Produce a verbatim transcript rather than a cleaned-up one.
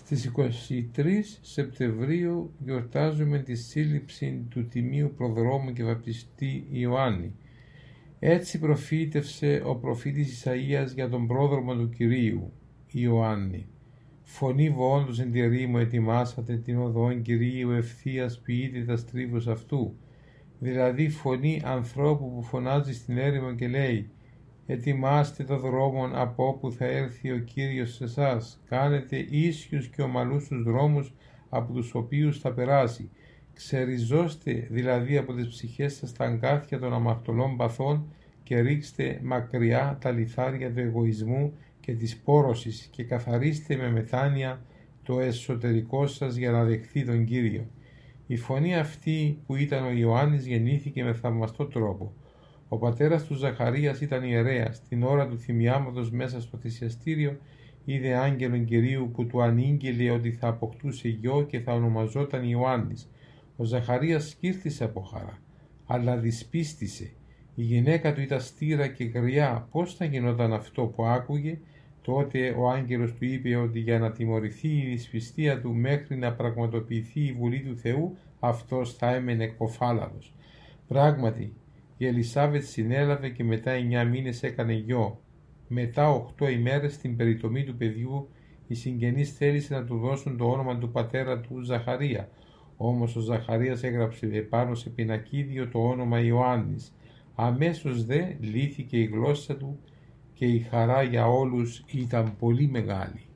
Στις είκοσι τρεις Σεπτεμβρίου γιορτάζουμε τη σύλληψη του τιμίου προδρόμου και βαπτιστή Ιωάννη. Έτσι προφήτευσε ο προφήτης Ισαΐας για τον πρόδρομο του Κυρίου, Ιωάννη. Φωνή βοόντος εν τη ρήμο ετοιμάσατε την οδόν Κυρίου ευθείας ποιείτε τα στρίβους αυτού. Δηλαδή φωνή ανθρώπου που φωνάζει στην έρημο και λέει «Ετοιμάστε το δρόμον από όπου θα έρθει ο Κύριος σε εσάς, κάνετε ίσιους και ομαλούς τους δρόμους από τους οποίους θα περάσει. Ξεριζώστε δηλαδή από τις ψυχές σας τα αγκάθια των αμαρτωλών παθών και ρίξτε μακριά τα λιθάρια του εγωισμού και της πόρωσης και καθαρίστε με μετάνοια το εσωτερικό σας για να δεχθεί τον Κύριο». Η φωνή αυτή που ήταν ο Ιωάννης γεννήθηκε με θαυμαστό τρόπο. Ο πατέρας του Ζαχαρίας ήταν ιερέας. Την ώρα του θυμιάματος μέσα στο θυσιαστήριο είδε άγγελον Κυρίου που του ανήγγειλε ότι θα αποκτούσε γιο και θα ονομαζόταν Ιωάννης. Ο Ζαχαρίας σκύρτησε από χαρά, αλλά δυσπίστησε. Η γυναίκα του ήταν στήρα και γριά. Πώς θα γινόταν αυτό που άκουγε? Τότε ο άγγελος του είπε ότι για να τιμωρηθεί η δυσπιστία του μέχρι να πραγματοποιηθεί η βουλή του Θεού, αυτός θα έμενε κοφάλαβος. Πράγματι, η Ελισάβετ συνέλαβε και μετά εννιά μήνες έκανε γιο. Μετά οχτώ ημέρες στην περιτομή του παιδιού, οι συγγενείς θέλησαν να του δώσουν το όνομα του πατέρα του Ζαχαρία. Όμως ο Ζαχαρίας έγραψε επάνω σε πινακίδιο το όνομα Ιωάννης. Αμέσως δε λύθηκε η γλώσσα του και η χαρά για όλους ήταν πολύ μεγάλη.